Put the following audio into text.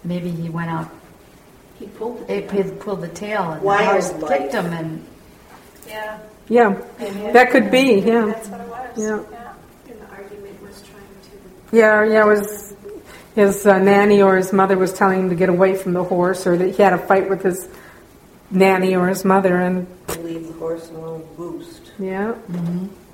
maybe he went out. He pulled He it. pulled the tail, and the Wild horse life. kicked him, and Yeah. Yeah, that could be. Yeah, That's what it was. yeah, And the argument was trying yeah. It was his nanny or his mother was telling him to get away from the horse, or that he had a fight with his nanny or his mother, and to leave the horse alone, boost. yeah. mm-hmm.